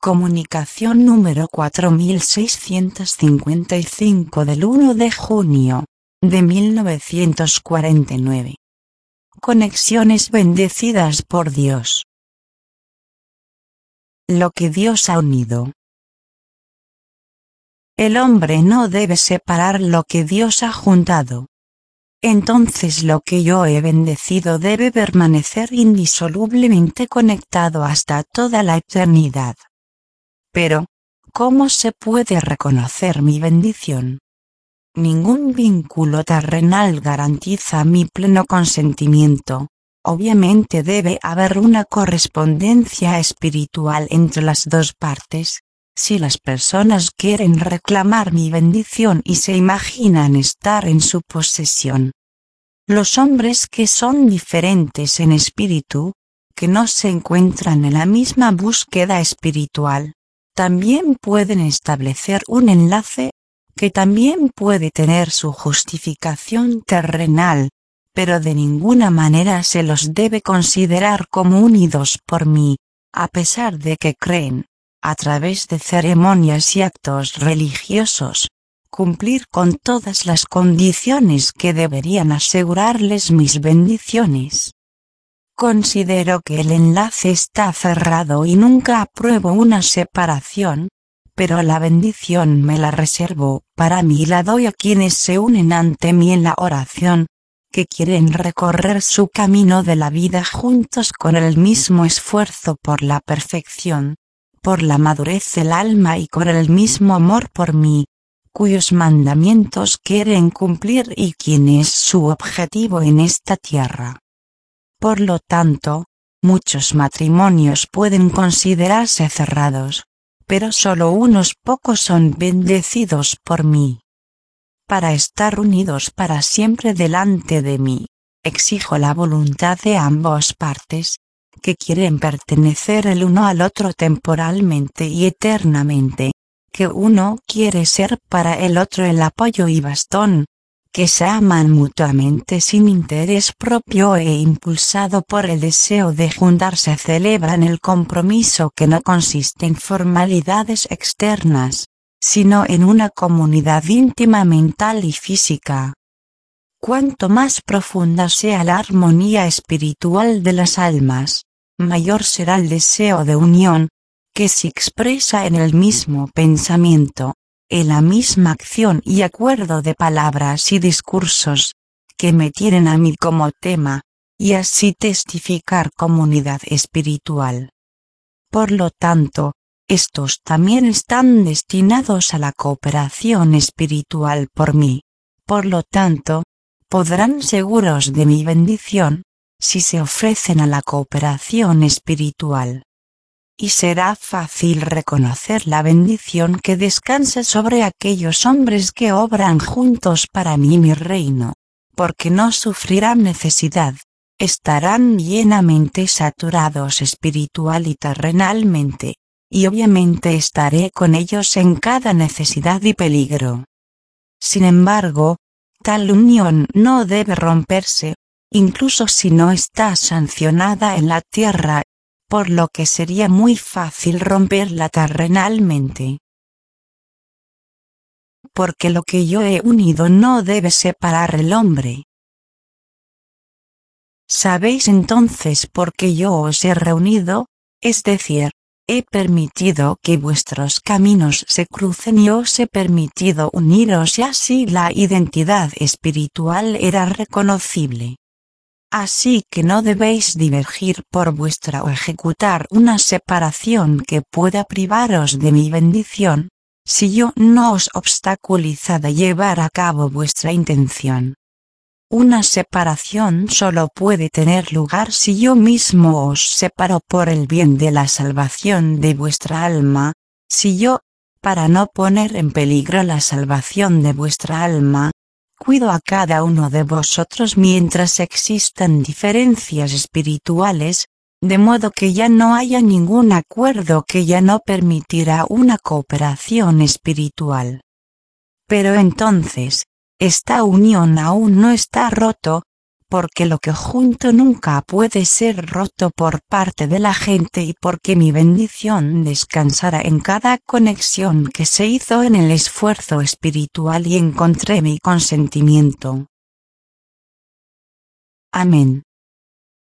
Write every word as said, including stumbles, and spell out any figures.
Comunicación número cuatro mil seiscientos cincuenta y cinco del uno de junio de mil novecientos cuarenta y nueve. Conexiones bendecidas por Dios. Lo que Dios ha unido. El hombre no debe separar lo que Dios ha juntado. Entonces lo que yo he bendecido debe permanecer indisolublemente conectado hasta toda la eternidad. Pero, ¿cómo se puede reconocer mi bendición? Ningún vínculo terrenal garantiza mi pleno consentimiento. Obviamente debe haber una correspondencia espiritual entre las dos partes. Si las personas quieren reclamar mi bendición y se imaginan estar en su posesión. Los hombres que son diferentes en espíritu, que no se encuentran en la misma búsqueda espiritual, también pueden establecer un enlace, que también puede tener su justificación terrenal, pero de ninguna manera se los debe considerar como unidos por mí, a pesar de que creen, a través de ceremonias y actos religiosos, cumplir con todas las condiciones que deberían asegurarles mis bendiciones. Considero que el enlace está cerrado y nunca apruebo una separación, pero la bendición me la reservo para mí y la doy a quienes se unen ante mí en la oración, que quieren recorrer su camino de la vida juntos con el mismo esfuerzo por la perfección, por la madurez del alma y con el mismo amor por mí, cuyos mandamientos quieren cumplir y quien es su objetivo en esta tierra. Por lo tanto, muchos matrimonios pueden considerarse cerrados, pero solo unos pocos son bendecidos por mí. Para estar unidos para siempre delante de mí, exijo la voluntad de ambas partes, que quieren pertenecer el uno al otro temporalmente y eternamente, que uno quiere ser para el otro el apoyo y bastón, que se aman mutuamente sin interés propio e impulsado por el deseo de juntarse celebran el compromiso que no consiste en formalidades externas, sino en una comunidad íntima mental y física. Cuanto más profunda sea la armonía espiritual de las almas, mayor será el deseo de unión, que se expresa en el mismo pensamiento, en la misma acción y acuerdo de palabras y discursos, que me tienen a mí como tema, y así testificar comunidad espiritual. Por lo tanto, estos también están destinados a la cooperación espiritual por mí, por lo tanto, podrán seguros de mi bendición, si se ofrecen a la cooperación espiritual. Y será fácil reconocer la bendición que descansa sobre aquellos hombres que obran juntos para mí mi reino, porque no sufrirán necesidad, estarán llenamente saturados espiritual y terrenalmente, y obviamente estaré con ellos en cada necesidad y peligro. Sin embargo, tal unión no debe romperse, incluso si no está sancionada en la tierra, por lo que sería muy fácil romperla terrenalmente. Porque lo que yo he unido no debe separar el hombre. ¿Sabéis entonces por qué yo os he reunido? Es decir, he permitido que vuestros caminos se crucen y os he permitido uniros y así la identidad espiritual era reconocible. Así que no debéis divergir por vuestra o ejecutar una separación que pueda privaros de mi bendición, si yo no os obstaculizo de llevar a cabo vuestra intención. Una separación solo puede tener lugar si yo mismo os separo por el bien de la salvación de vuestra alma, si yo, para no poner en peligro la salvación de vuestra alma, cuido a cada uno de vosotros mientras existan diferencias espirituales, de modo que ya no haya ningún acuerdo que ya no permitirá una cooperación espiritual. Pero entonces, esta unión aún no está roto, porque lo que junto nunca puede ser roto por parte de la gente y porque mi bendición descansará en cada conexión que se hizo en el esfuerzo espiritual y encontré mi consentimiento. Amén.